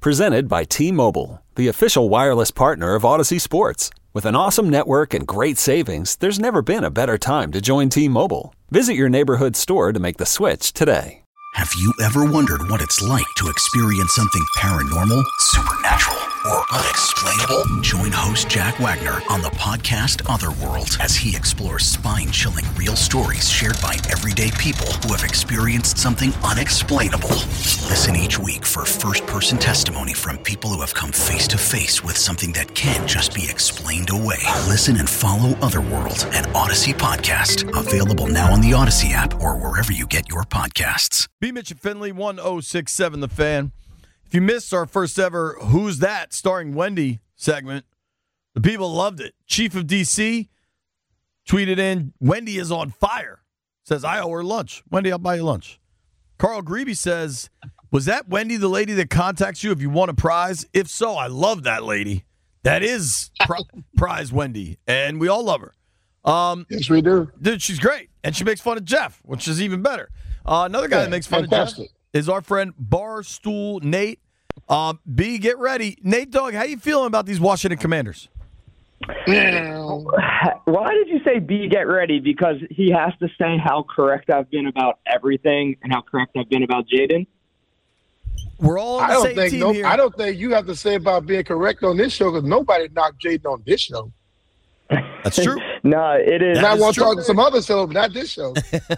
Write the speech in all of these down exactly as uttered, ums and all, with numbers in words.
Presented by T-Mobile, the official wireless partner of Odyssey Sports. With an awesome network and great savings, there's never been a better time to join T-Mobile. Visit your neighborhood store to make the switch today. Have you ever wondered what it's like to experience something paranormal, supernatural, or unexplainable? Join host Jack Wagner on the podcast Otherworld as he explores spine-chilling real stories shared by everyday people who have experienced something unexplainable. Listen each week for first-person testimony from people who have come face-to-face with something that can't just be explained away. Listen and follow Otherworld, an Odyssey podcast. Available now on the Odyssey app or wherever you get your podcasts. B. Mitch and Finley, one oh six point seven The Fan. If you missed our first ever Who's That starring Wendy segment, the people loved it. Chief of D C tweeted in, Wendy is on fire. Says, I owe her lunch. Wendy, I'll buy you lunch. Carl Grebe says, was that Wendy the lady that contacts you if you want a prize? If so, I love that lady. That is pri- prize Wendy, and we all love her. Um, yes, we do. Dude, she's great, and she makes fun of Jeff, which is even better. Uh, another guy yeah, that makes fun fantastic. of Jeff is our friend Barstool Nate. Um, B, get ready. Nate Dogg, how you feeling about these Washington Commanders? Why did you say B, get ready? Because he has to say how correct I've been about everything and how correct I've been about Jaden? We're all on the I don't same think team no, here. I don't think you have to say about being correct on this show because nobody knocked Jaden on this show. That's true. No, it is. And I is want to true. talk to some other shows, but not this show.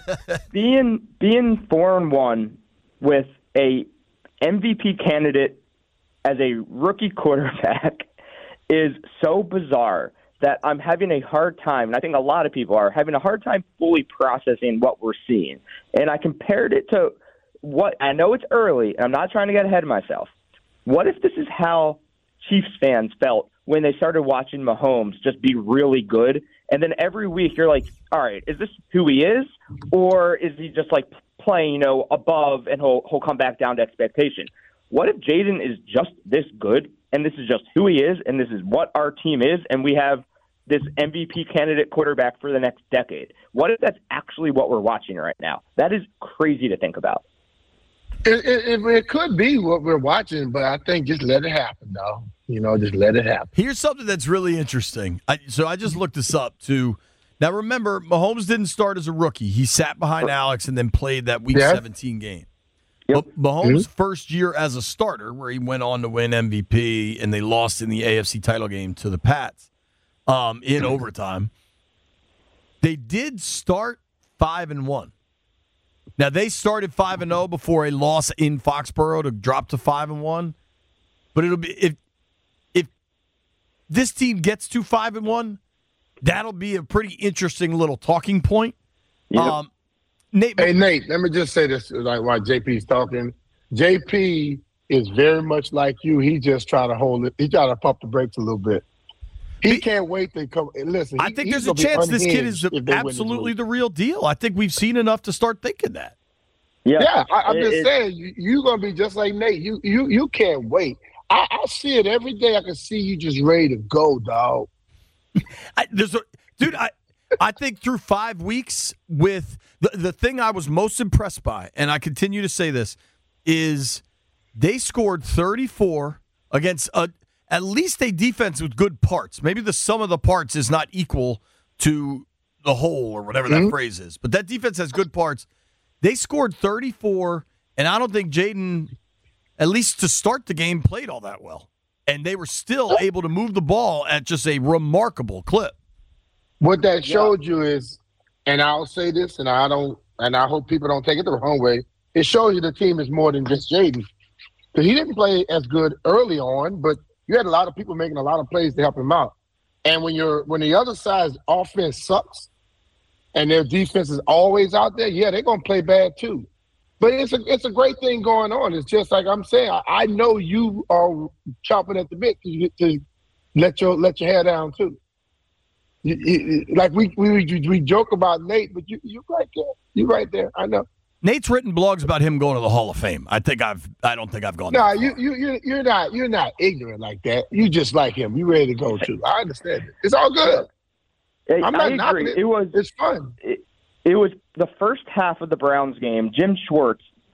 being being four and one with a M V P candidate as a rookie quarterback is so bizarre that I'm having a hard time, and I think a lot of people are having a hard time fully processing what we're seeing. And I compared it to what I know it's early, and I'm not trying to get ahead of myself. What if this is how Chiefs fans felt when they started watching Mahomes just be really good, and then every week you're like, all right, is this who he is, or is he just like playing, you know, above and he'll he'll come back down to expectation? What if Jaden is just this good, and this is just who he is, and this is what our team is, and we have this M V P candidate quarterback for the next decade? What if that's actually what we're watching right now? That is crazy to think about. It, it, it could be what we're watching, but I think just let it happen, though. You know, just let it happen. Here's something that's really interesting. I, so I just looked this up, too. Now, remember, Mahomes didn't start as a rookie. He sat behind Alex and then played that Week yeah. seventeen game. Yep. But Mahomes' Mm-hmm. first year as a starter, where he went on to win M V P, and they lost in the A F C title game to the Pats um, in overtime, they did start five and one. Now, they started five and oh before a loss in Foxborough to drop to five and one. But it'll be if if this team gets to five and one, that'll be a pretty interesting little talking point. Yep. Um, Nate, Hey, Nate, let me just say this like while J P's talking. J P is very much like you. He just try to hold it. He try to pump the brakes a little bit. He Be- can't wait to come. Listen, I he- think he's there's a gonna be chance this kid unhinged is if they win this absolutely week. the real deal. I think we've seen enough to start thinking that. Yeah, Yeah, I, I'm It- just it- saying, you, you're going to be just like Nate. You you you can't wait. I, I see it every day. I can see you just ready to go, dog. I, there's a, dude, I, I think through five weeks with the, the thing I was most impressed by, and I continue to say this, is they scored thirty-four against a, at least a defense with good parts. Maybe the sum of the parts is not equal to the whole or whatever that Mhm. phrase is, but that defense has good parts. They scored thirty-four, and I don't think Jaden, at least to start the game, played all that well. And they were still able to move the ball at just a remarkable clip. What that showed you is, and I'll say this, and I don't, and I hope people don't take it the wrong way. It shows you the team is more than just Jaden, because he didn't play as good early on, but you had a lot of people making a lot of plays to help him out. And when you're when the other side's offense sucks, and their defense is always out there, yeah, they're gonna play bad too. But it's a it's a great thing going on. It's just like I'm saying. I, I know you are chomping at the bit to, to let your let your hair down too. You, you, like we, we we joke about Nate, but you you right there. You right there. I know. Nate's written blogs about him going to the Hall of Fame. I think I've. I don't think I've gone. No, that you far. you you you're not you're not ignorant like that. You just like him. You ready to go too. I understand it. It's all good. I, I'm not I knocking agree. it. It was It's fun. it, it was the first half of the Browns game. Jim Schwartz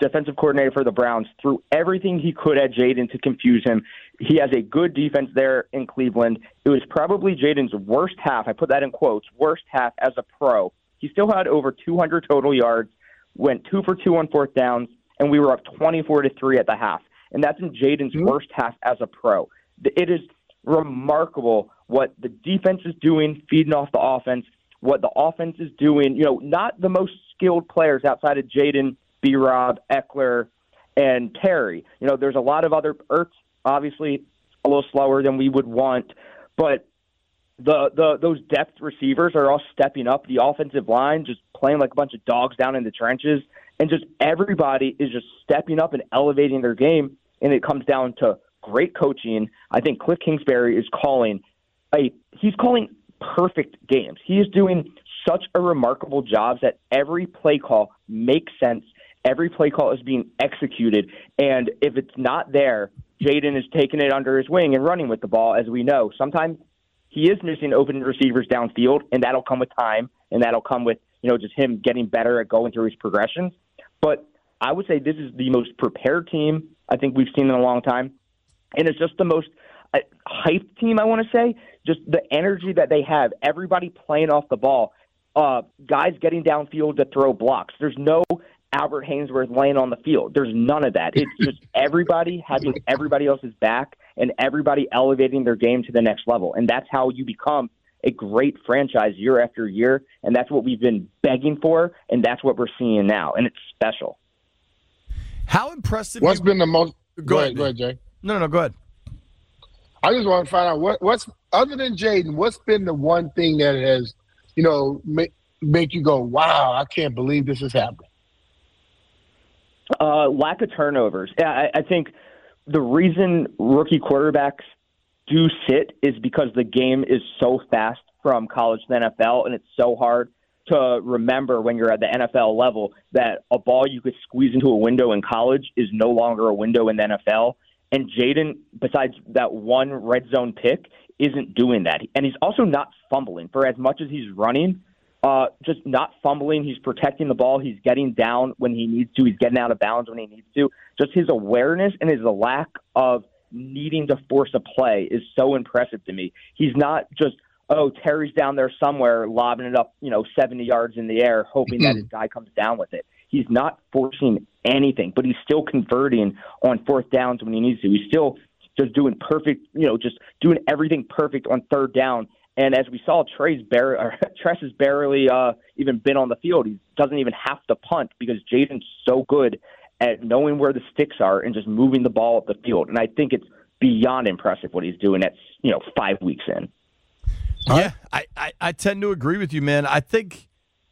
defensive coordinator for the Browns, threw everything he could at Jayden to confuse him. He has a good defense there in Cleveland. It was probably Jayden's worst half, I put that in quotes, worst half as a pro. He still had over two hundred total yards, went two for two on fourth downs, and we were up twenty-four to three at the half. And that's in Jayden's mm-hmm. worst half as a pro. It is remarkable what the defense is doing, feeding off the offense, what the offense is doing. You know, not the most skilled players outside of Jayden, B-Rob, Eckler, and Terry. You know, there's a lot of other Ertz, obviously a little slower than we would want, but the the those depth receivers are all stepping up. The offensive line just playing like a bunch of dogs down in the trenches, and just everybody is just stepping up and elevating their game. And it comes down to great coaching. I think Cliff Kingsbury is calling a he's calling perfect games. He is doing such a remarkable job that every play call makes sense. Every play call is being executed, and if it's not there, Jayden is taking it under his wing and running with the ball, as we know. Sometimes he is missing open receivers downfield, and that'll come with time, and that'll come with, you know, just him getting better at going through his progressions. But I would say this is the most prepared team I think we've seen in a long time, and it's just the most uh, hyped team, I want to say. Just the energy that they have, everybody playing off the ball, uh, guys getting downfield to throw blocks. There's no Albert Hainsworth laying on the field. There's none of that. It's just everybody having everybody else's back and everybody elevating their game to the next level. And that's how you become a great franchise year after year. And that's what we've been begging for. And that's what we're seeing now. And it's special. How impressive. What's you... been the most. Go, go ahead, ahead, go ahead, Jay. No, no, go ahead. I just want to find out what, what's, other than Jayden, what's been the one thing that has, you know, make, make you go, wow, I can't believe this is happening? Uh, lack of turnovers. I, I think the reason rookie quarterbacks do sit is because the game is so fast from college to the N F L, and it's so hard to remember when you're at the N F L level that a ball you could squeeze into a window in college is no longer a window in the N F L. And Jayden, besides that one red zone pick, isn't doing that. And he's also not fumbling. For as much as he's running, Uh, just not fumbling. He's protecting the ball. He's getting down when he needs to. He's getting out of bounds when he needs to. Just his awareness and his lack of needing to force a play is so impressive to me. He's not just, oh, Terry's down there somewhere lobbing it up, you know, seventy yards in the air, hoping that his guy comes down with it. He's not forcing anything, but he's still converting on fourth downs when he needs to. He's still just doing perfect, you know, just doing everything perfect on third down. And as we saw, Trey's bar- or Tress has barely uh, even been on the field. He doesn't even have to punt because Jayden's so good at knowing where the sticks are and just moving the ball up the field. And I think it's beyond impressive what he's doing at, you know, five weeks in. Yeah, I, I, I tend to agree with you, man. I think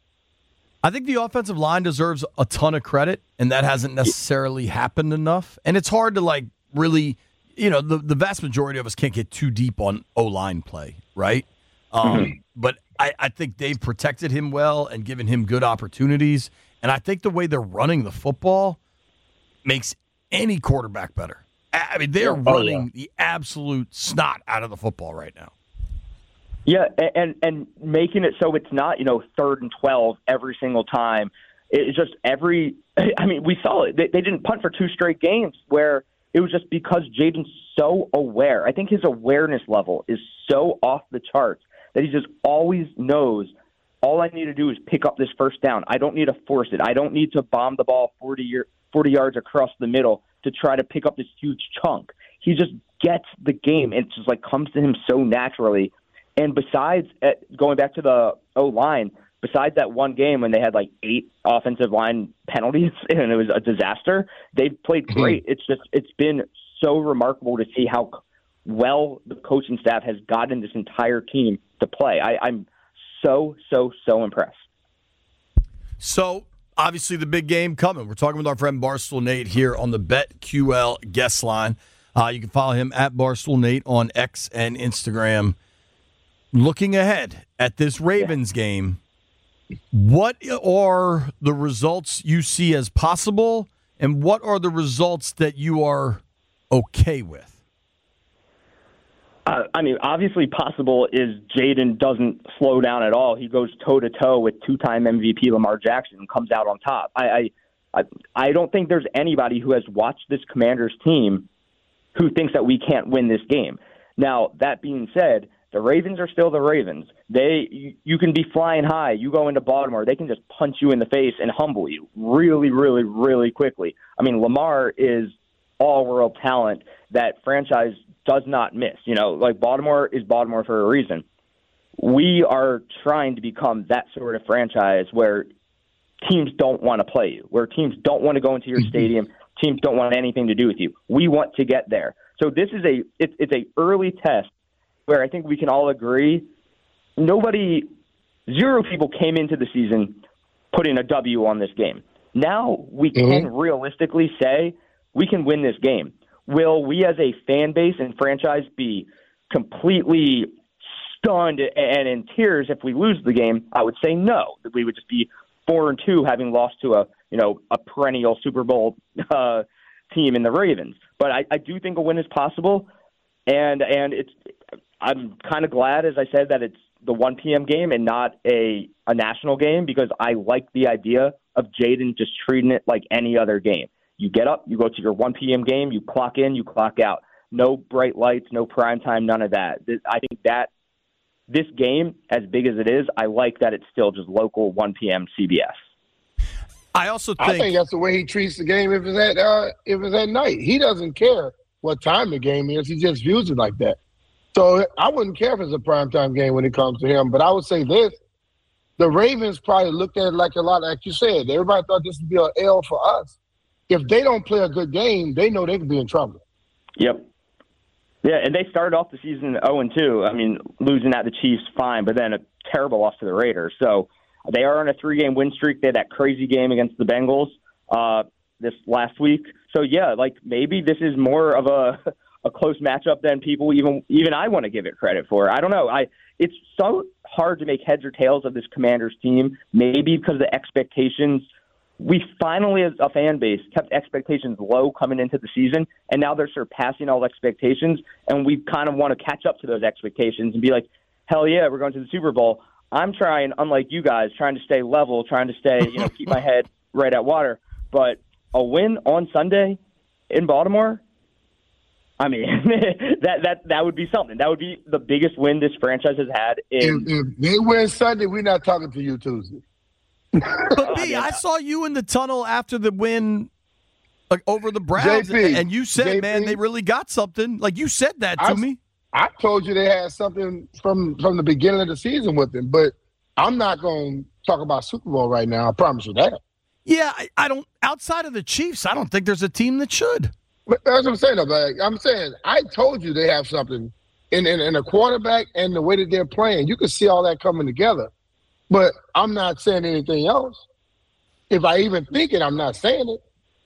I think the offensive line deserves a ton of credit, and that hasn't necessarily happened enough. And it's hard to, like, really, you know, the, the vast majority of us can't get too deep on O-line play, right? Um, mm-hmm. But I, I think they've protected him well and given him good opportunities. And I think the way they're running the football makes any quarterback better. I mean, they're oh, running yeah. the absolute snot out of the football right now. Yeah, and and making it so it's not, you know, third and twelve every single time. It's just every – I mean, we saw it. They, they didn't punt for two straight games where it was just because Jayden's so aware. I think his awareness level is so off the charts that he just always knows, all I need to do is pick up this first down. I don't need to force it. I don't need to bomb the ball forty, year, forty yards across the middle to try to pick up this huge chunk. He just gets the game. It just like comes to him so naturally. And besides, uh, going back to the O-line, besides that one game when they had like eight offensive line penalties and it was a disaster, they've played great. It's just it's been so remarkable to see how well the coaching staff has gotten this entire team to play. I, I'm so, so, so impressed. So, obviously, the big game coming. We're talking with our friend Barstool Nate here on the BetQL guest line. Uh, you can follow him at Barstool Nate on X and Instagram. Looking ahead at this Ravens yeah. game, what are the results you see as possible, and what are the results that you are okay with? Uh, I mean, obviously possible is Jayden doesn't slow down at all. He goes toe-to-toe with two-time M V P Lamar Jackson and comes out on top. I, I I, I don't think there's anybody who has watched this Commanders team who thinks that we can't win this game. Now, that being said, the Ravens are still the Ravens. They, you, you can be flying high. You go into Baltimore, they can just punch you in the face and humble you really, really, really quickly. I mean, Lamar is all-world talent that franchise does not miss. You know, like Baltimore is Baltimore for a reason. We are trying to become that sort of franchise where teams don't want to play you, where teams don't want to go into your stadium, teams don't want anything to do with you. We want to get there. So this is a it, it's a early test where I think we can all agree nobody, zero people came into the season putting a W on this game. Now we can mm-hmm. realistically say we can win this game. Will we as a fan base and franchise be completely stunned and in tears if we lose the game? I would say no. That we would just be four and two, having lost to a you know a perennial Super Bowl uh, team in the Ravens. But I, I do think a win is possible, and and it's. I'm kind of glad, as I said, that it's the one p.m. game and not a a national game, because I like the idea of Jaden just treating it like any other game. You get up, you go to your one p.m. game, you clock in, you clock out. No bright lights, no prime time, none of that. I think that this game, as big as it is, I like that it's still just local one p.m. C B S. I also think, I think that's the way he treats the game if it's at uh, if it's at night. He doesn't care what time the game is. He just views it like that. So I wouldn't care if it's a primetime game when it comes to him. But I would say this. The Ravens probably looked at it like a lot, like you said. Everybody thought this would be an L for us. If they don't play a good game, they know they could be in trouble. Yep. Yeah, and they started off the season oh and two. I mean, losing at the Chiefs, fine, but then a terrible loss to the Raiders. So they are on a three-game win streak. They had that crazy game against the Bengals uh, this last week. So, yeah, like maybe this is more of a – a close matchup than people even even I want to give it credit for. I don't know. I it's so hard to make heads or tails of this Commanders team, maybe because the expectations, we finally as a fan base kept expectations low coming into the season, and now they're surpassing all expectations, and we kind of want to catch up to those expectations and be like, hell yeah, we're going to the Super Bowl. I'm trying, unlike you guys, trying to stay level, trying to stay, you know, keep my head right at water. But a win on Sunday in Baltimore, I mean, that that that would be something. That would be the biggest win this franchise has had. In- if, if they win Sunday, we're not talking to you Tuesday. But B, I saw you in the tunnel after the win, like over the Browns, J P, and you said, J P, "Man, they really got something." Like you said that to I, me. I told you they had something from from the beginning of the season with them, but I'm not going to talk about Super Bowl right now. I promise you that. Yeah, I, I don't. Outside of the Chiefs, I don't think there's a team that should. But that's what I'm saying. Though, I'm saying I told you they have something in, in in a quarterback and the way that they're playing. You can see all that coming together. But I'm not saying anything else. If I even think it, I'm not saying it.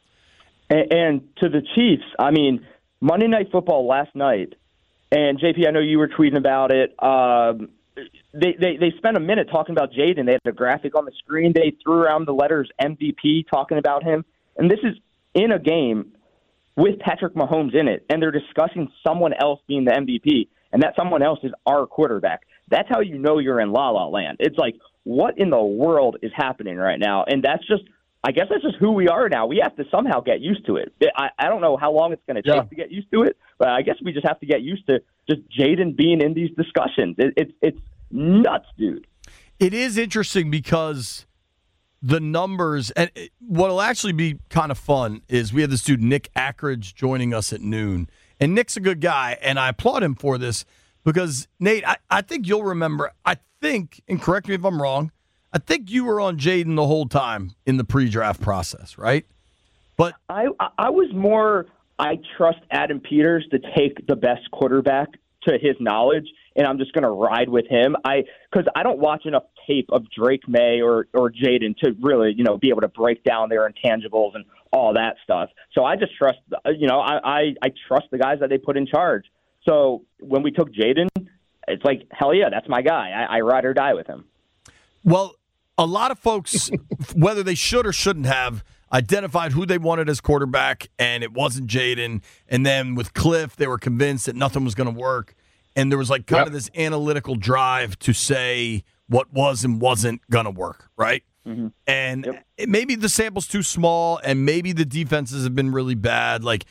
And, and to the Chiefs, I mean, Monday Night Football last night, and J P, I know you were tweeting about it. Um, they, they they spent a minute talking about Jaden. They had a graphic on the screen. They threw around the letters M V P, talking about him. And this is in a game with Patrick Mahomes in it, and they're discussing someone else being the M V P, and that someone else is our quarterback. That's how you know you're in La La Land. It's like, what in the world is happening right now? And that's just, I guess that's just who we are now. We have to somehow get used to it. I, I don't know how long it's going to take yeah. to get used to it, but I guess we just have to get used to just Jaden being in these discussions. It, it, it's nuts, dude. It is interesting because the numbers, and what'll actually be kind of fun is we have this dude, Nick Ackridge, joining us at noon. And Nick's a good guy, and I applaud him for this because, Nate, I, I think you'll remember, I think, and correct me if I'm wrong, I think you were on Jaden the whole time in the pre-draft process, right? But I, I was more, I trust Adam Peters to take the best quarterback to his knowledge, and I'm just going to ride with him. I because I don't watch enough tape of Drake May or or Jaden to really, you know, be able to break down their intangibles and all that stuff. So I just trust, you know, I I, I trust the guys that they put in charge. So when we took Jaden, it's like, hell yeah, that's my guy. I, I ride or die with him. Well, a lot of folks, whether they should or shouldn't have, identified who they wanted as quarterback, and it wasn't Jaden. And then with Cliff, they were convinced that nothing was going to work. And there was like kind yep. of this analytical drive to say what was and wasn't going to work, right? Mm-hmm. And yep. it, maybe the sample's too small, and maybe the defenses have been really bad. Like,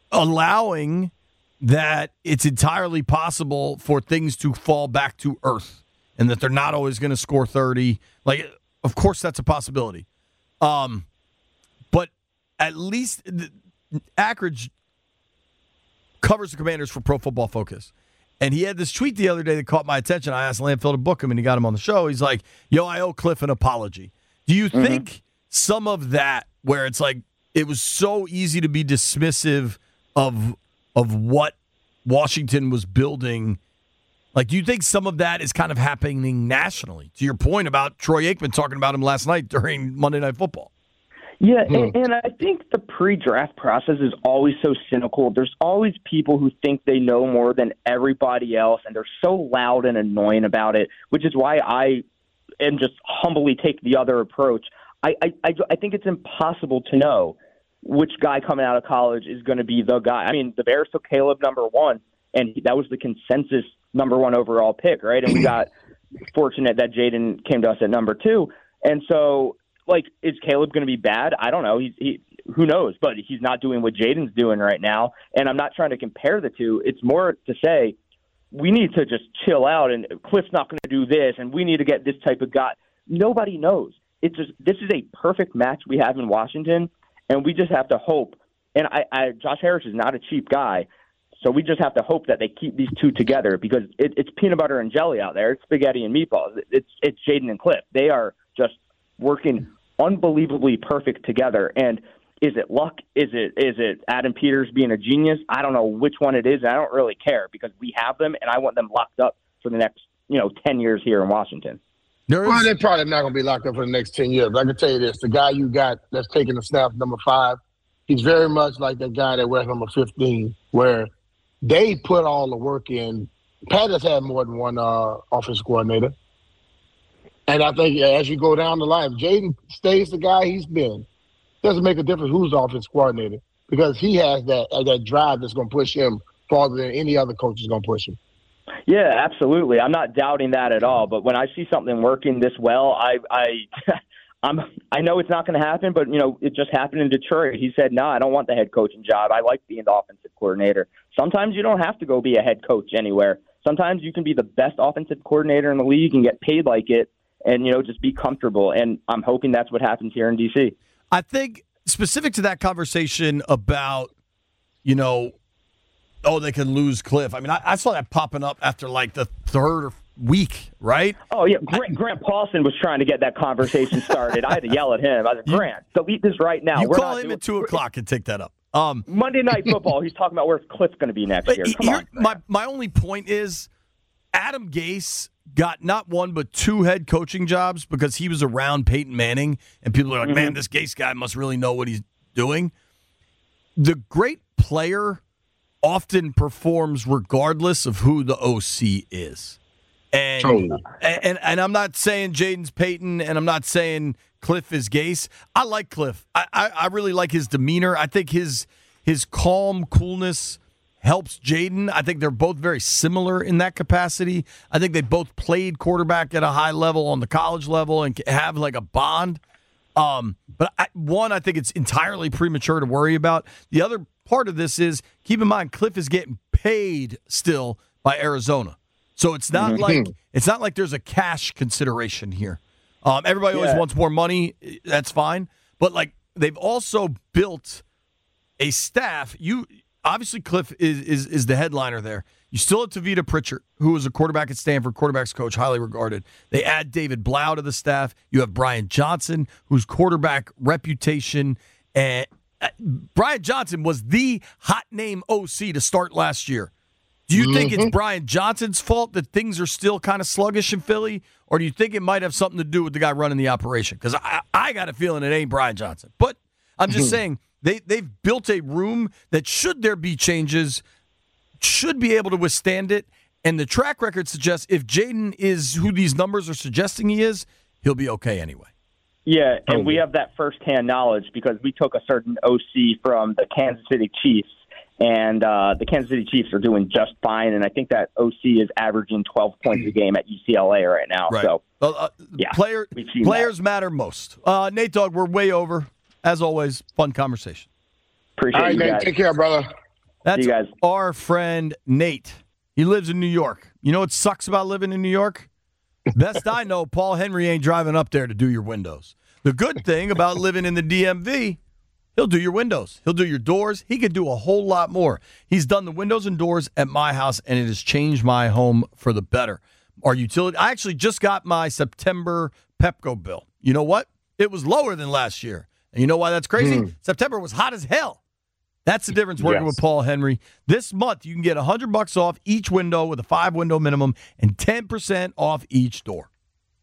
allowing that it's entirely possible for things to fall back to earth and that they're not always going to score thirty. Like, of course, that's a possibility. Um, but at least Ackridge covers the Commanders for Pro Football Focus. And he had this tweet the other day that caught my attention. I asked Landfill to book him, and he got him on the show. He's like, yo, I owe Cliff an apology. Do you mm-hmm. think some of that, where it's like it was so easy to be dismissive of of what Washington was building, like, do you think some of that is kind of happening nationally? To your point about Troy Aikman talking about him last night during Monday Night Football. Yeah, and, and I think the pre-draft process is always so cynical. There's always people who think they know more than everybody else, and they're so loud and annoying about it, which is why I am just humbly take the other approach. I, I, I, I think it's impossible to know which guy coming out of college is going to be the guy. I mean, the Bears took Caleb number one, and that was the consensus number one overall pick, right? And we got fortunate that Jaden came to us at number two. And so, like, is Caleb going to be bad? I don't know. He's, he, who knows? But he's not doing what Jaden's doing right now. And I'm not trying to compare the two. It's more to say we need to just chill out, and Cliff's not going to do this, and we need to get this type of guy. Nobody knows. It's just this is a perfect match we have in Washington, and we just have to hope. And I, I Josh Harris is not a cheap guy, so we just have to hope that they keep these two together, because it, it's peanut butter and jelly out there. It's spaghetti and meatballs. It's it's Jaden and Cliff. They are just working unbelievably perfect together. And is it luck? Is it is it Adam Peters being a genius? I don't know which one it is. I don't really care, because we have them, and I want them locked up for the next, you know, ten years here in Washington. There is- well, they're probably not going to be locked up for the next ten years. I can tell you this: the guy you got that's taking the snap, number five, he's very much like that guy that wears number fifteen, where they put all the work in. Pat has had more than one uh, offensive coordinator. And I think as you go down the line, if Jaden stays the guy he's been, doesn't make a difference who's the offensive coordinator, because he has that uh, that drive that's going to push him farther than any other coach is going to push him. Yeah, absolutely. I'm not doubting that at all. But when I see something working this well, I I I'm I know it's not going to happen. But you know, it just happened in Detroit. He said, "No, I don't want the head coaching job. I like being the offensive coordinator." Sometimes you don't have to go be a head coach anywhere. Sometimes you can be the best offensive coordinator in the league and get paid like it, and you know, just be comfortable. And I'm hoping that's what happens here in D C. I think specific to that conversation about, you know, oh, they can lose Cliff. I mean, I, I saw that popping up after like the third week, right? Oh, yeah. Grant, Grant Paulson was trying to get that conversation started. I had to yell at him. I said, Grant, delete this right now. You We're call not him doing, at two o'clock and take that up. Um, Monday Night Football, he's talking about where's Cliff going to be next year. Come here, on. My, my only point is Adam Gase got not one but two head coaching jobs because he was around Peyton Manning, and people are like, mm-hmm. man, this Gase guy must really know what he's doing. The great player often performs regardless of who the O C is. And totally. and, and I'm not saying Jaden's Peyton, and I'm not saying Cliff is Gase. I like Cliff. I, I, I really like his demeanor. I think his his calm coolness helps Jaden. I think they're both very similar in that capacity. I think they both played quarterback at a high level on the college level and have like a bond. Um, but I, one, I think it's entirely premature to worry about. The other part of this is, keep in mind, Cliff is getting paid still by Arizona. So it's not mm-hmm. like it's not like there's a cash consideration here. Um, everybody yeah. always wants more money. That's fine. But like, they've also built a staff. You obviously Cliff is is, is the headliner there. You still have Tavita Pritchard, who was a quarterback at Stanford, quarterbacks coach, highly regarded. They add David Blau to the staff. You have Brian Johnson, whose quarterback reputation, and uh, Brian Johnson was the hot name O C to start last year. Do you mm-hmm. think it's Brian Johnson's fault that things are still kind of sluggish in Philly, or do you think it might have something to do with the guy running the operation? Because I, I got a feeling it ain't Brian Johnson. But I'm just saying, they, they've built a room that, should there be changes, should be able to withstand it. And the track record suggests if Jaden is who these numbers are suggesting he is, he'll be okay anyway. Yeah, and oh. we have that firsthand knowledge because we took a certain O C from the Kansas City Chiefs. And uh, the Kansas City Chiefs are doing just fine, and I think that O C is averaging twelve points a game at U C L A right now. Right. So, well, uh, yeah, player, players that. matter most. Uh, Nate Dogg, we're way over. As always, fun conversation. Appreciate All right, you Nate, guys. take care, brother. That's See you guys. our friend Nate. He lives in New York. You know what sucks about living in New York? Best I know, Paul Henry ain't driving up there to do your windows. The good thing about living in the D M V, he'll do your windows. He'll do your doors. He could do a whole lot more. He's done the windows and doors at my house, and it has changed my home for the better. Our utility, I actually just got my September Pepco bill. You know what? It was lower than last year. And you know why that's crazy? Mm. September was hot as hell. That's the difference working yes. with Paul Henry. This month, you can get one hundred bucks off each window with a five-window minimum and ten percent off each door.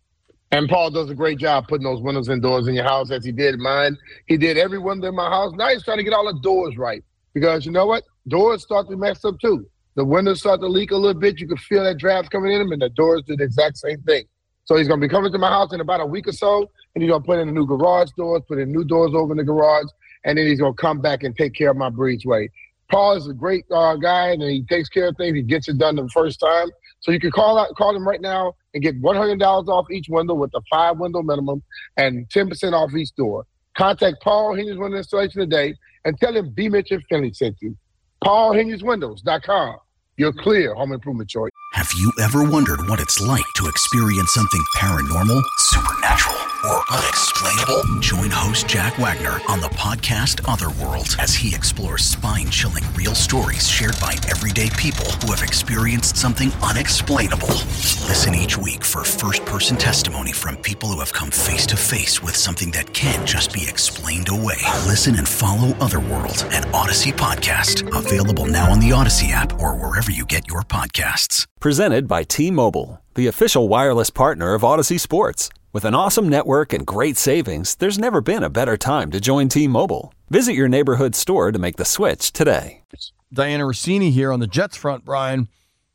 And Paul does a great job putting those windows and doors in your house as he did mine. He did every window in my house. Now he's trying to get all the doors right because you know what? Doors start to mess up too. The windows start to leak a little bit. You can feel that draft coming in them, and the doors do the exact same thing. So he's going to be coming to my house in about a week or so, and he's going to put in the new garage doors, put in new doors over in the garage, and then he's going to come back and take care of my breezeway. Paul is a great uh, guy, and he takes care of things. He gets it done the first time. So you can call out, call him right now and get one hundred dollars off each window with a five-window minimum and ten percent off each door. Contact Paul Henry's Window Installation today and tell him B. Mitch and Finley sent you. Paul Henry's Windows dot com. Your clear home improvement choice. Have you ever wondered what it's like to experience something paranormal, supernatural, or unexplainable? Join host Jack Wagner on the podcast Otherworld as he explores spine-chilling real stories shared by everyday people who have experienced something unexplainable. Listen each week for first-person testimony from people who have come face-to-face with something that can't just be explained away. Listen and follow Otherworld, an Odyssey podcast, available now on the Odyssey app or wherever you get your podcasts. Presented by T-Mobile, the official wireless partner of Odyssey Sports. With an awesome network and great savings, there's never been a better time to join T-Mobile. Visit your neighborhood store to make the switch today. Diana Rossini here on the Jets front, Brian.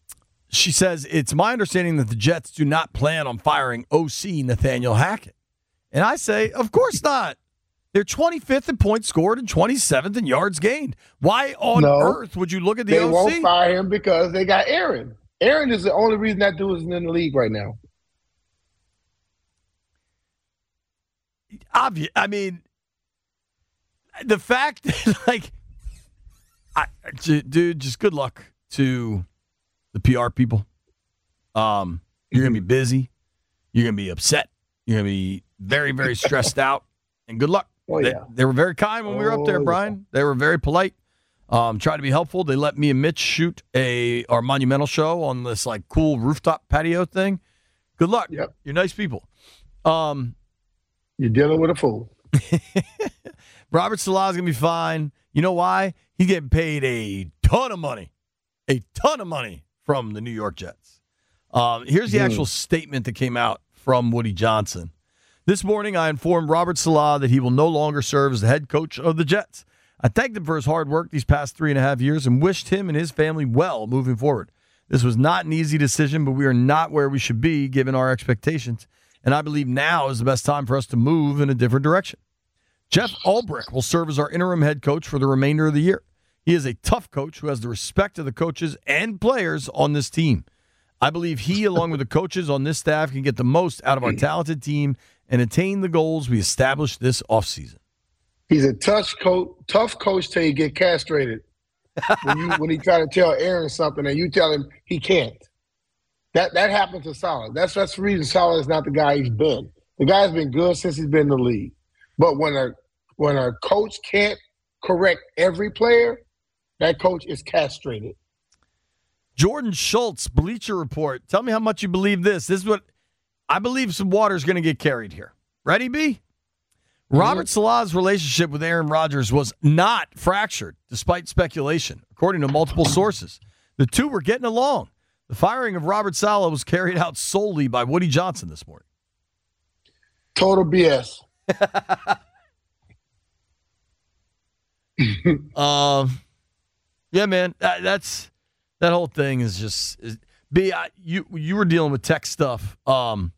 She says, it's my understanding that the Jets do not plan on firing O C Nathaniel Hackett. And I say, of course not. They're twenty-fifth in points scored and twenty-seventh in yards gained. Why on no, earth would you look at the they O C? They won't fire him because they got Aaron. Aaron is the only reason that dude isn't in the league right now. Obvious. I mean, the fact that, like, I, dude, just good luck to the P R people. Um, you're going to be busy. You're going to be upset. You're going to be very, very stressed out. And good luck. Oh, yeah. they, they were very kind when we were up there, Brian. Yeah. They were very polite. Um, tried to be helpful. They let me and Mitch shoot a our monumental show on this like cool rooftop patio thing. Good luck. Yep. You're nice people. Um, You're dealing with a fool. Robert Saleh's going to be fine. You know why? He's getting paid a ton of money. A ton of money from the New York Jets. Um, here's the mm. actual statement that came out from Woody Johnson. This morning, I informed Robert Saleh that he will no longer serve as the head coach of the Jets. I thanked him for his hard work these past three and a half years and wished him and his family well moving forward. This was not an easy decision, but we are not where we should be given our expectations, and I believe now is the best time for us to move in a different direction. Jeff Ulbrich will serve as our interim head coach for the remainder of the year. He is a tough coach who has the respect of the coaches and players on this team. I believe he, along with the coaches on this staff, can get the most out of our talented team and attain the goals we established this offseason. He's a tough coach, tough coach till you get castrated. when you when he try to tell Aaron something and you tell him he can't. That that happened to Saleh. That's that's the reason Saleh is not the guy he's been. The guy's been good since he's been in the league. But when a when a coach can't correct every player, that coach is castrated. Jordan Schultz, Bleacher Report. Tell me how much you believe this. This is what I believe some water is going to get carried here. Ready, B? Robert Saleh's relationship with Aaron Rodgers was not fractured, despite speculation, according to multiple sources. The two were getting along. The firing of Robert Saleh was carried out solely by Woody Johnson this morning. Total B S. um, yeah, man, that, that's that whole thing is just is, B. I, you you were dealing with tech stuff. Um,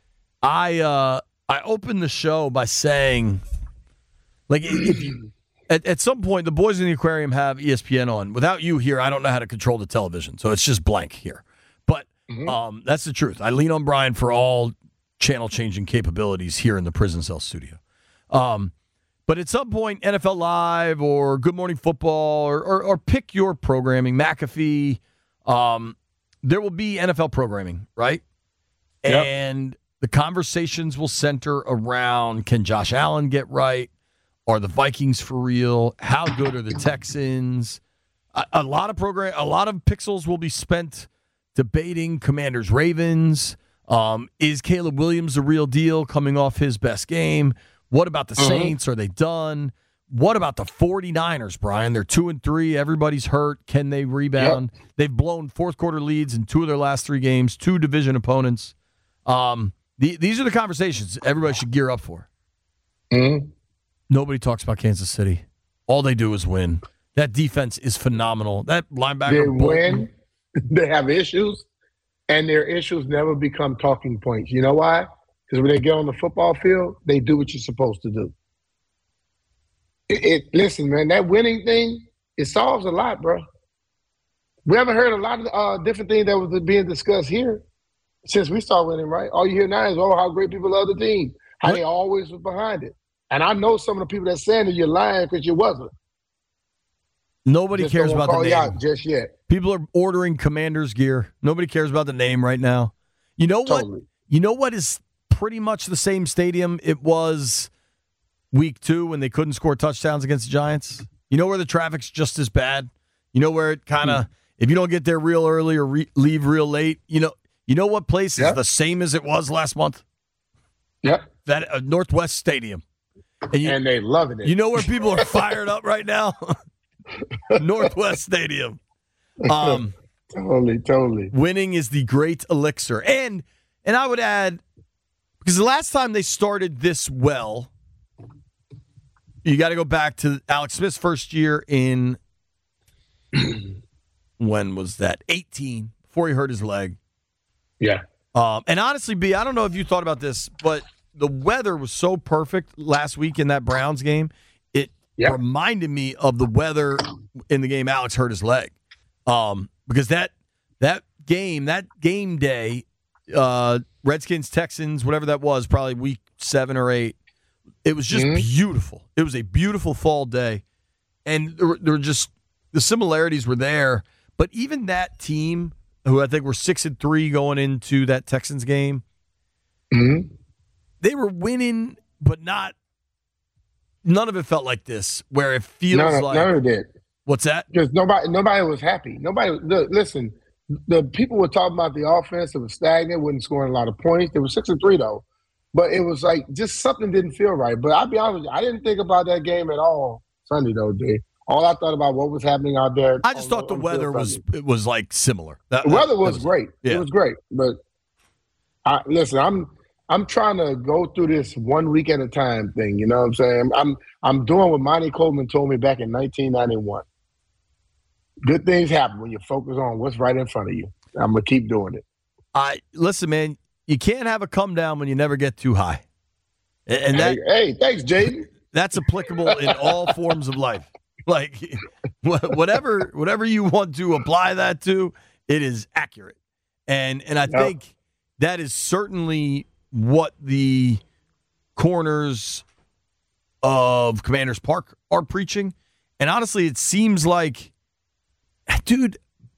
I uh. I opened the show by saying, like, if you, At, at some point, the boys in the aquarium have E S P N on. Without you here, I don't know how to control the television, so it's just blank here. But mm-hmm. um, that's the truth. I lean on Brian for all channel-changing capabilities here in the Prison Cell studio. Um, but at some point, N F L Live or Good Morning Football or, or, or pick your programming, McAfee, um, there will be N F L programming, right? Yep. And the conversations will center around, can Josh Allen get right? Are the Vikings for real? How good are the Texans? A, a lot of program, a lot of pixels will be spent debating Commanders Ravens. Um, is Caleb Williams the real deal coming off his best game? What about the Saints? Are they done? What about the 49ers, Brian? They're two and three. Everybody's hurt. Can they rebound? Yep. They've blown fourth quarter leads in two of their last three games, two division opponents. Um, the, these are the conversations everybody should gear up for. Mm-hmm. Nobody talks about Kansas City. All they do is win. That defense is phenomenal. That linebacker. They Bolton, win. They have issues, and their issues never become talking points. You know why? Because when they get on the football field, they do what you're supposed to do. It, it listen, man, that winning thing, it solves a lot, bro. We haven't heard a lot of uh, different things that was being discussed here since we started winning, right? All you hear now is, oh, how great people love the team, how what? They always was behind it. And I know some of the people that saying that you're lying because you wasn't. Nobody just cares about the name out just yet. People are ordering Commanders gear. Nobody cares about the name right now. You know totally. what? You know what is pretty much the same stadium it was week two when they couldn't score touchdowns against the Giants? You know where the traffic's just as bad? You know where it kind of, if you don't get there real early or re- leave real late, you know you know what place is yep. the same as it was last month? Yep. That uh, Northwest Stadium. And, you, and they loving it. You know where people are fired up right now? Northwest Stadium. Um, totally, totally. Winning is the great elixir. And and I would add, because the last time they started this well, you got to go back to Alex Smith's first year in, when was that? eighteen, before he hurt his leg. Yeah. Um, and honestly, B, I don't know if you thought about this, but the weather was so perfect last week in that Browns game. It yep. reminded me of the weather in the game Alex hurt his leg. Um, because that that game, that game day, uh, Redskins, Texans, whatever that was, probably week seven or eight, it was just mm-hmm. beautiful. It was a beautiful fall day. And there were, there were just, the similarities were there. But even that team, who I think were six and three going into that Texans game, mm-hmm. they were winning, but not. None of it felt like this, where it feels no, no, like. None of it. What's that? Because nobody, nobody was happy. Nobody. Look, listen, the people were talking about the offense. It was stagnant. Wasn't scoring a lot of points. They were six and three though, but it was like just something didn't feel right. But I'll be honest with you, I didn't think about that game at all Sunday though, Dave. All I thought about what was happening out there. I just thought the weather was it was like similar. That, the weather was, was great. Yeah. It was great. But I, listen, I'm I'm trying to go through this one week at a time thing. You know what I'm saying? I'm I'm doing what Monty Coleman told me back in nineteen ninety-one. Good things happen when you focus on what's right in front of you. I'm gonna keep doing it. I listen, man. You can't have a come down when you never get too high. And that, hey, hey, thanks, Jaden. That's applicable in all forms of life. Like whatever, whatever you want to apply that to, it is accurate. And and I yep. think that is certainly what the corners of Commanders Park are preaching. And honestly, it seems like, dude,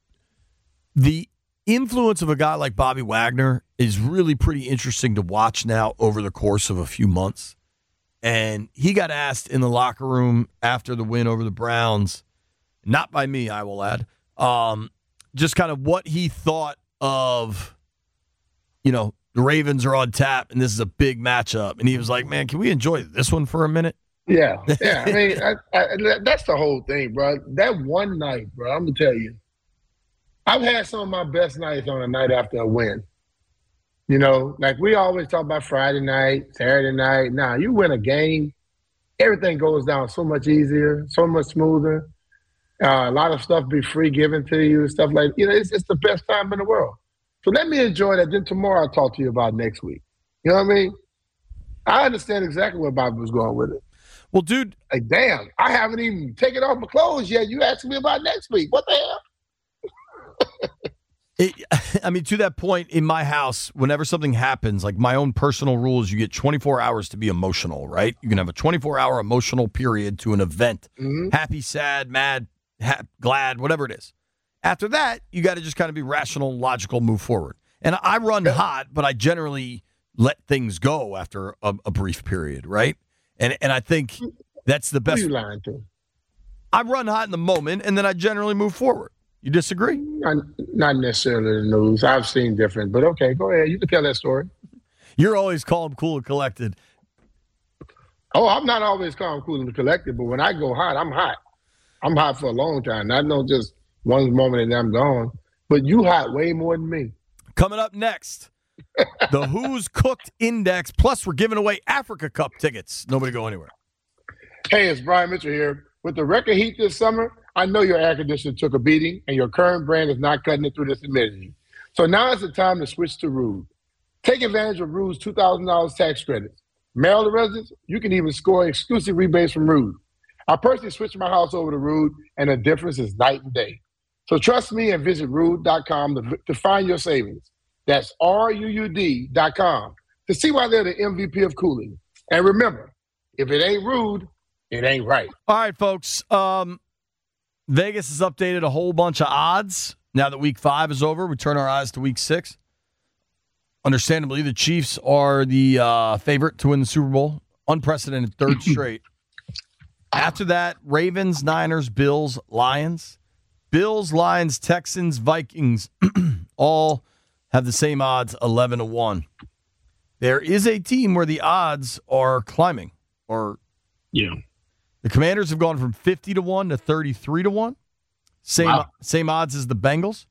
the influence of a guy like Bobby Wagner is really pretty interesting to watch now over the course of a few months. And he got asked in the locker room after the win over the Browns, not by me, I will add, um, just kind of what he thought of, you know, the Ravens are on tap and this is a big matchup. And he was like, man, can we enjoy this one for a minute? Yeah, yeah. I mean, I, I, that's the whole thing, bro. That one night, bro, I'm going to tell you, I've had some of my best nights on a night after a win. You know, like we always talk about Friday night, Saturday night. Nah, you win a game, everything goes down so much easier, so much smoother. Uh, a lot of stuff be free given to you, stuff like, you know, it's, it's the best time in the world. So let me enjoy that. Then tomorrow I'll talk to you about next week. You know what I mean? I understand exactly where Bobby was going with it. Well, dude. Like, damn, I haven't even taken off my clothes yet. You asking me about next week. What the hell? It, I mean, to that point, in my house, whenever something happens, like my own personal rule is you get twenty-four hours to be emotional, right? You can have a twenty-four hour emotional period to an event. Mm-hmm. Happy, sad, mad, ha- glad, whatever it is. After that, you got to just kind of be rational, logical, move forward. And I run hot, but I generally let things go after a, a brief period, right? And and I think that's the best. Who you lying to? I run hot in the moment, and then I generally move forward. You disagree? Not, not necessarily the news. I've seen different, but okay, go ahead. You can tell that story. You're always calm, cool, and collected. Oh, I'm not always calm, cool, and collected, but when I go hot, I'm hot. I'm hot for a long time. Not no just one moment and I'm gone. But you hot way more than me. Coming up next, the Who's Cooked Index. Plus, we're giving away Africa Cup tickets. Nobody go anywhere. Hey, it's Brian Mitchell here. With the record heat this summer, I know your air conditioner took a beating and your current brand is not cutting it through this humidity. So now is the time to switch to Rude. Take advantage of Rude's two thousand dollars tax credits. Maryland residents, you can even score exclusive rebates from Rude. I personally switched my house over to Rude, and the difference is night and day. So trust me and visit rude dot com to, to find your savings. That's R U U D dot com to see why they're the M V P of cooling. And remember, if it ain't Rude, it ain't right. All right, folks. Um, Vegas has updated a whole bunch of odds. Now that week five is over, we turn our eyes to week six. Understandably, the Chiefs are the uh, favorite to win the Super Bowl. Unprecedented third straight. After that, Ravens, Niners, Bills, Lions. Bills, Lions, Texans, Vikings all have the same odds, eleven to one. There is a team where the odds are climbing. Or Yeah. The Commanders have gone from fifty to one to thirty-three to one. Same Wow. same odds as the Bengals.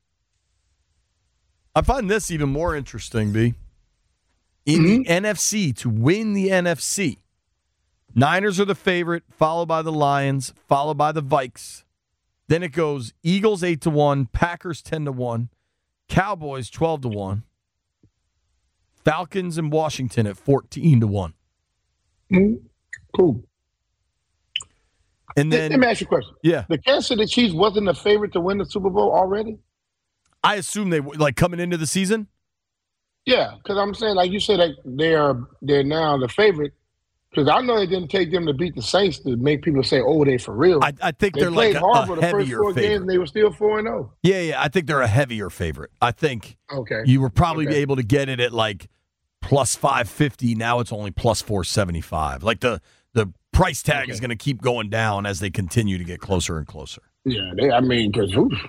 I find this even more interesting, B. In Mm-hmm. the N F C, to win the N F C, Niners are the favorite, followed by the Lions, followed by the Vikes. Then it goes Eagles eight to one, Packers ten to one, Cowboys twelve to one, Falcons and Washington at fourteen to one. Mm-hmm. Cool. And then, Let me ask you a question. yeah, The Kansas City Chiefs wasn't the favorite to win the Super Bowl already? I assume they were, like, coming into the season. Yeah, because I'm saying, like you said, like they are they're now the favorite. Because I know it didn't take them to beat the Saints to make people say, "Oh, they for real." I, I think they they're played like a, hard a for the first heavier four favorite. games, and they were still four and zero. Yeah, yeah, I think they're a heavier favorite. I think Okay, you were probably Okay. able to get it at like plus five fifty. Now it's only plus four seventy-five. Like the the price tag Okay. is going to keep going down as they continue to get closer and closer. yeah, they, I mean, because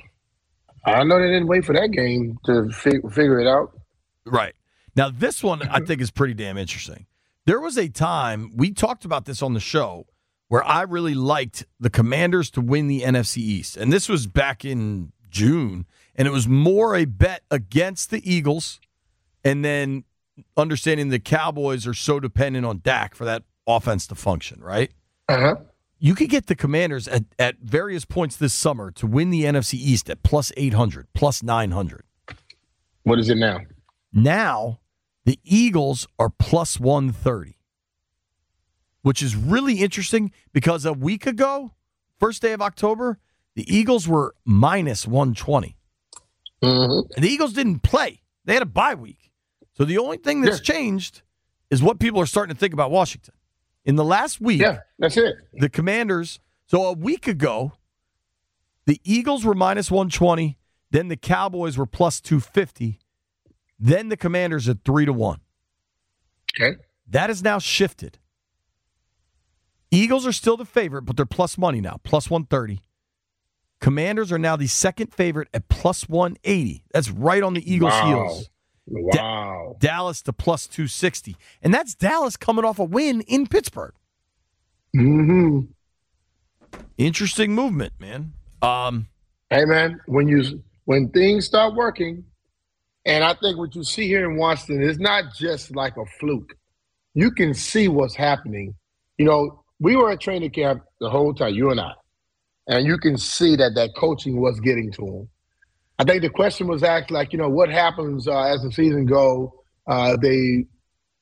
I know they didn't wait for that game to fi- figure it out. Right. Now, this one I think is pretty damn interesting. There was a time, we talked about this on the show, where I really liked the Commanders to win the N F C East. And this was back in June. And it was more a bet against the Eagles. And then understanding the Cowboys are so dependent on Dak for that offense to function, right? Uh-huh. You could get the Commanders at, at various points this summer to win the N F C East at plus eight hundred, plus nine hundred. What is it now? Now, the Eagles are plus one thirty, which is really interesting because a week ago, first day of October, the Eagles were minus one twenty. Mm-hmm. And the Eagles didn't play. They had a bye week. So the only thing that's Yeah. changed is what people are starting to think about Washington. In the last week, Yeah, that's it. the Commanders, so a week ago, the Eagles were minus one twenty, then the Cowboys were plus two fifty, then the Commanders at three to one. Okay. That has now shifted. Eagles are still the favorite, but they're plus money now, plus one thirty. Commanders are now the second favorite at plus one eighty. That's right on the Eagles' Wow. heels. Wow. Dallas to plus two sixty. And that's Dallas coming off a win in Pittsburgh. Mm-hmm. Interesting movement, man. Um, Hey, man, when you when things start working, and I think what you see here in Washington is not just like a fluke. You can see what's happening. You know, we were at training camp the whole time, you and I, and you can see that that coaching was getting to them. I think the question was asked, like, you know, what happens uh, as the season go? Uh, they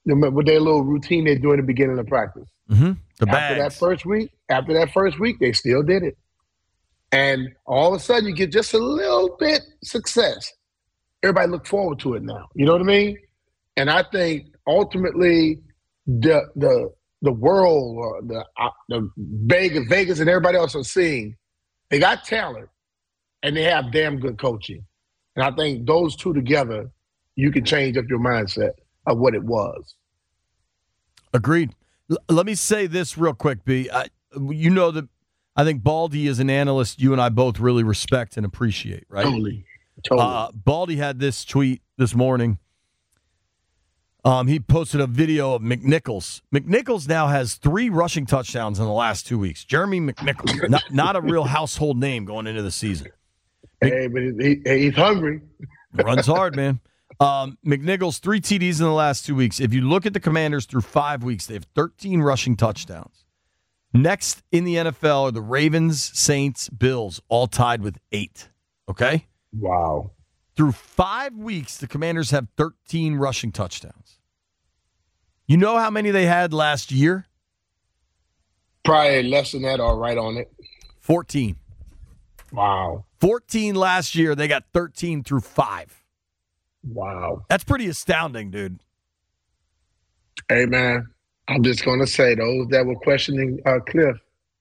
with their little routine they do in the beginning of practice. Mm-hmm. The after bags. that first week, after that first week, they still did it. And all of a sudden, you get just a little bit success. Everybody look forward to it now. You know what I mean? And I think ultimately, the the the world, or the uh, the Vegas, Vegas, and everybody else are seeing they got talent and they have damn good coaching. And I think those two together, you can change up your mindset of what it was. Agreed. L- let me say this real quick, B. I, you know that I think Baldy is an analyst you and I both really respect and appreciate, right? Totally. Totally. Uh, Baldy had this tweet this morning. Um, he posted a video of McNichols. McNichols now has three rushing touchdowns in the last two weeks. Jeremy McNichols, not, not a real household name going into the season. Hey, but he, he, he's hungry. Runs hard, man. Um, McNichols, three T Ds in the last two weeks. If you look at the Commanders through five weeks, they have thirteen rushing touchdowns. Next in the N F L are the Ravens, Saints, Bills, all tied with eight. Okay? Wow. Through five weeks, the Commanders have thirteen rushing touchdowns. You know how many they had last year? Probably less than that or right on it. fourteen. Wow. fourteen last year. They got thirteen through five. Wow. That's pretty astounding, dude. Hey, man, I'm just going to say, those that were questioning uh, Cliff,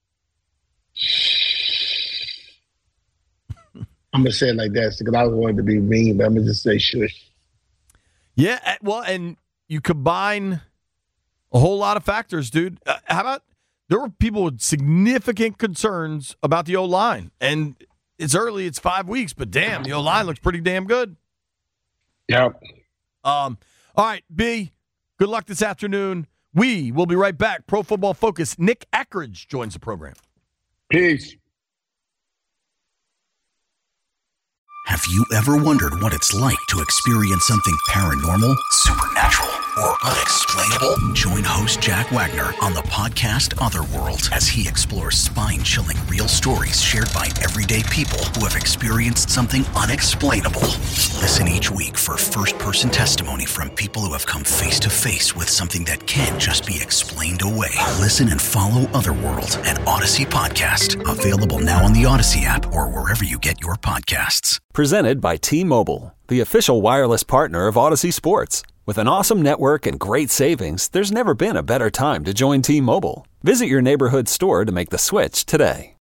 I'm going to say it like that because I was wanting to be mean, but I'm going to just say shush. Yeah, well, and you combine a whole lot of factors, dude. Uh, how about there were people with significant concerns about the O-line, and it's early, it's five weeks, but damn, the O-line looks pretty damn good. Yep. Um, all right, B, good luck this afternoon. We will be right back. Pro Football Focus, Nick Eckridge joins the program. Peace. Have you ever wondered what it's like to experience something paranormal, supernatural, or unexplainable? Join host Jack Wagner on the podcast Otherworld as he explores spine-chilling real stories shared by everyday people who have experienced something unexplainable. Listen each week for first-person testimony from people who have come face-to-face with something that can't just be explained away. Listen and follow Otherworld, an Odyssey podcast, available now on the Odyssey app or wherever you get your podcasts. Presented by T-Mobile, the official wireless partner of Odyssey Sports. With an awesome network and great savings, there's never been a better time to join T-Mobile. Visit your neighborhood store to make the switch today.